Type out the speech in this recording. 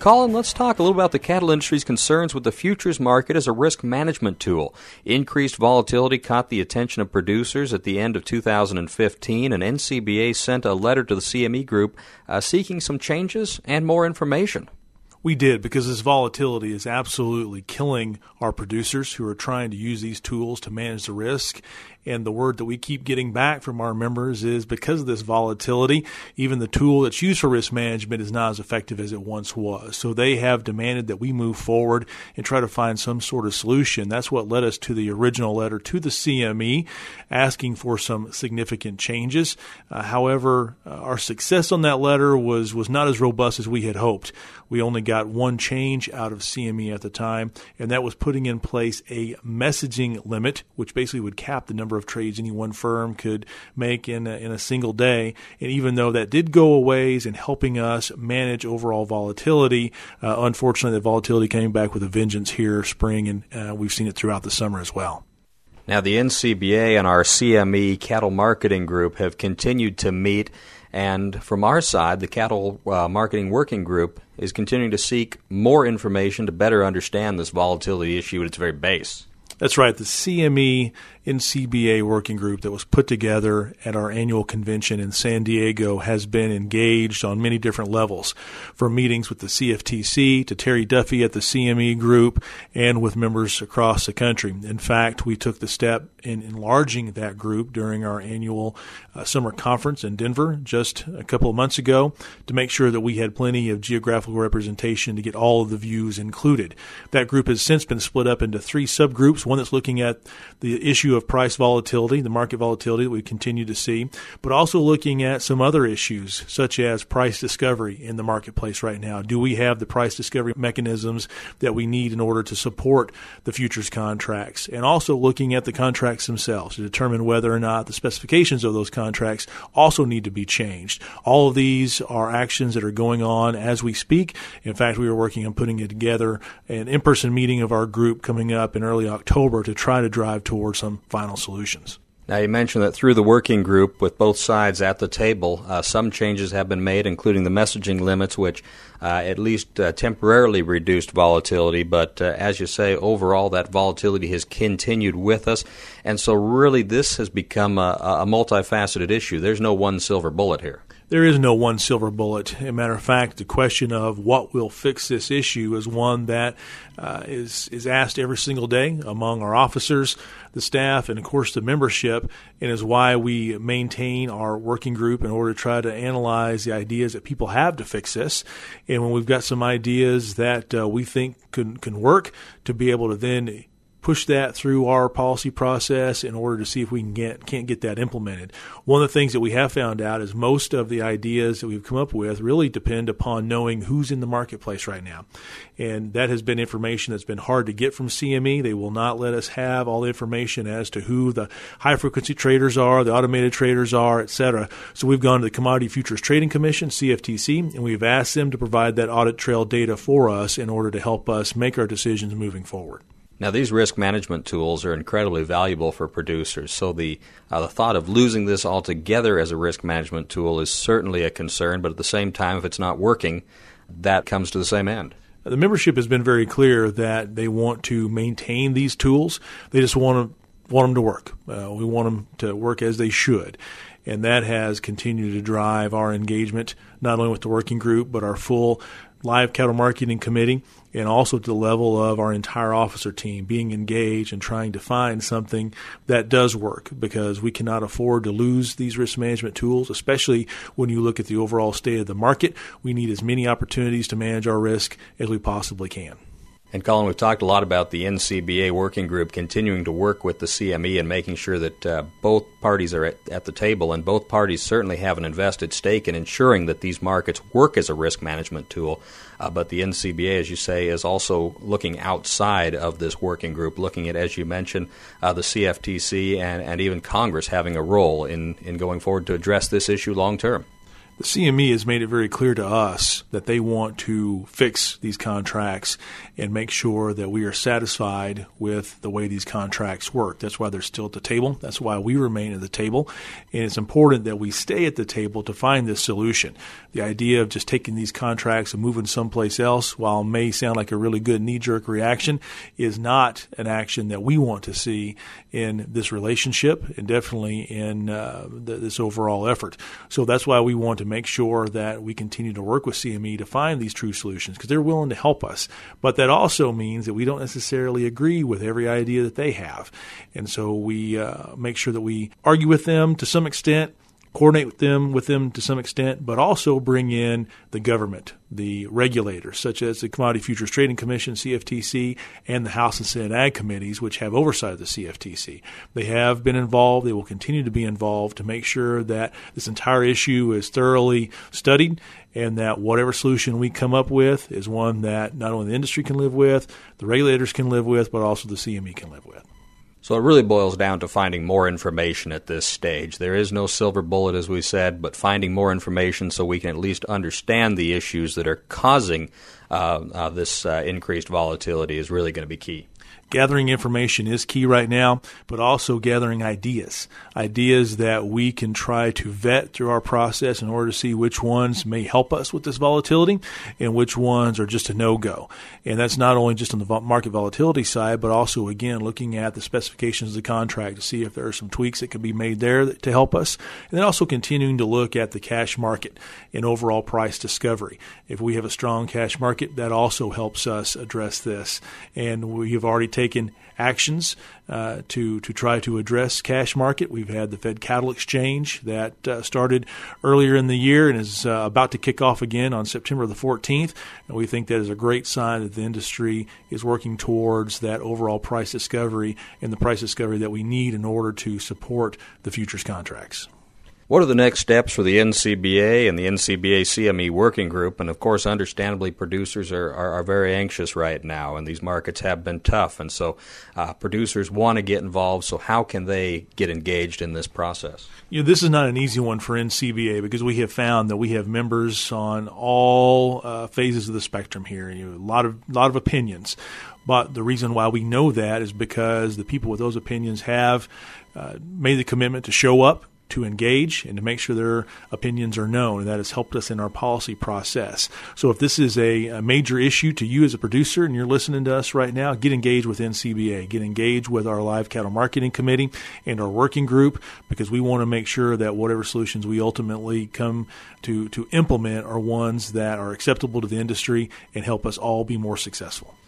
Colin, let's talk a little about the cattle industry's concerns with the futures market as a risk management tool. Increased volatility caught the attention of producers at the end of 2015, and NCBA sent a letter to the CME Group seeking some changes and more information. We did, because this volatility is absolutely killing our producers who are trying to use these tools to manage the risk. And the word that we keep getting back from our members is because of this volatility, even the tool that's used for risk management is not as effective as it once was. So they have demanded that we move forward and try to find some sort of solution. That's what led us to the original letter to the CME asking for some significant changes. However, our success on that letter was not as robust as we had hoped. We only got one change out of CME at the time, and that was putting in place a messaging limit, which basically would cap the number of trades any one firm could make in a single day. And even though that did go a ways in helping us manage overall volatility, unfortunately, the volatility came back with a vengeance here spring, and we've seen it throughout the summer as well. Now, the NCBA and our CME Cattle Marketing Group have continued to meet, and from our side, the Cattle Marketing Working Group is continuing to seek more information to better understand this volatility issue at its very base. That's right. The CME NCBA working group that was put together at our annual convention in San Diego has been engaged on many different levels, from meetings with the CFTC to Terry Duffy at the CME group and with members across the country. In fact, we took the step in enlarging that group during our annual summer conference in Denver just a couple of months ago to make sure that we had plenty of geographical representation to get all of the views included. That group has since been split up into three subgroups, one that's looking at the issue of price volatility, the market volatility that we continue to see, but also looking at some other issues such as price discovery in the marketplace right now. Do we have the price discovery mechanisms that we need in order to support the futures contracts? And also looking at the contracts themselves to determine whether or not the specifications of those contracts also need to be changed. All of these are actions that are going on as we speak. In fact, we were working on putting together an in-person meeting of our group coming up in early October to try to drive towards some final solutions. Now, you mentioned that through the working group with both sides at the table, some changes have been made, including the messaging limits, which at least temporarily reduced volatility. But as you say, overall, that volatility has continued with us. And so really this has become a multifaceted issue. There's no one silver bullet here. There is no one silver bullet. As a matter of fact, the question of what will fix this issue is one that is asked every single day among our officers, the staff, and, of course, the membership, and is why we maintain our working group in order to try to analyze the ideas that people have to fix this. And when we've got some ideas that we think can work, to be able to then push that through our policy process in order to see if we can't get that implemented. One of the things that we have found out is most of the ideas that we've come up with really depend upon knowing who's in the marketplace right now. And that has been information that's been hard to get from CME. They will not let us have all the information as to who the high-frequency traders are, the automated traders are, et cetera. So we've gone to the Commodity Futures Trading Commission, CFTC, and we've asked them to provide that audit trail data for us in order to help us make our decisions moving forward. Now, these risk management tools are incredibly valuable for producers, so the thought of losing this altogether as a risk management tool is certainly a concern, but at the same time, if it's not working, that comes to the same end. The membership has been very clear that they want to maintain these tools. They just want them to work. We want them to work as they should. And that has continued to drive our engagement, not only with the working group, but our full live cattle marketing committee, and also to the level of our entire officer team being engaged and trying to find something that does work, because we cannot afford to lose these risk management tools, especially when you look at the overall state of the market. We need as many opportunities to manage our risk as we possibly can. And Colin, we've talked a lot about the NCBA working group continuing to work with the CME and making sure that both parties are at the table, and both parties certainly have an invested stake in ensuring that these markets work as a risk management tool. But the NCBA, as you say, is also looking outside of this working group, looking at, as you mentioned, the CFTC and even Congress having a role in going forward to address this issue long term. The CME has made it very clear to us that they want to fix these contracts and make sure that we are satisfied with the way these contracts work. That's why they're still at the table. That's why we remain at the table. And it's important that we stay at the table to find this solution. The idea of just taking these contracts and moving someplace else, while it may sound like a really good knee-jerk reaction, is not an action that we want to see in this relationship and definitely in this overall effort. So that's why we want to make sure that we continue to work with CME to find these true solutions, because they're willing to help us. But that also means that we don't necessarily agree with every idea that they have. And so we make sure that we argue with them to some extent, coordinate with them to some extent, but also bring in the government, the regulators, such as the Commodity Futures Trading Commission, CFTC, and the House and Senate Ag Committees, which have oversight of the CFTC. They have been involved. They will continue to be involved to make sure that this entire issue is thoroughly studied and that whatever solution we come up with is one that not only the industry can live with, the regulators can live with, but also the CME can live with. So it really boils down to finding more information at this stage. There is no silver bullet, as we said, but finding more information so we can at least understand the issues that are causing this increased volatility is really going to be key. Gathering information is key right now, but also gathering ideas that we can try to vet through our process in order to see which ones may help us with this volatility and which ones are just a no-go. And that's not only just on the market volatility side, but also, again, looking at the specifications of the contract to see if there are some tweaks that could be made there to help us. And then also continuing to look at the cash market and overall price discovery. If we have a strong cash market, that also helps us address this. And we have already taken actions to try to address cash market. We've had the Fed Cattle Exchange that started earlier in the year and is about to kick off again on September the 14th. And we think that is a great sign that the industry is working towards that overall price discovery and the price discovery that we need in order to support the futures contracts. What are the next steps for the NCBA and the NCBA CME working group? And, of course, understandably, producers are very anxious right now, and these markets have been tough. And so producers want to get involved, so how can they get engaged in this process? This is not an easy one for NCBA because we have found that we have members on all phases of the spectrum here. A lot of opinions. But the reason why we know that is because the people with those opinions have made the commitment to show up, to engage, and to make sure their opinions are known, and that has helped us in our policy process. So if this is a major issue to you as a producer and you're listening to us right now, get engaged with NCBA, get engaged with our Live Cattle Marketing Committee and our working group, because we want to make sure that whatever solutions we ultimately come to implement are ones that are acceptable to the industry and help us all be more successful.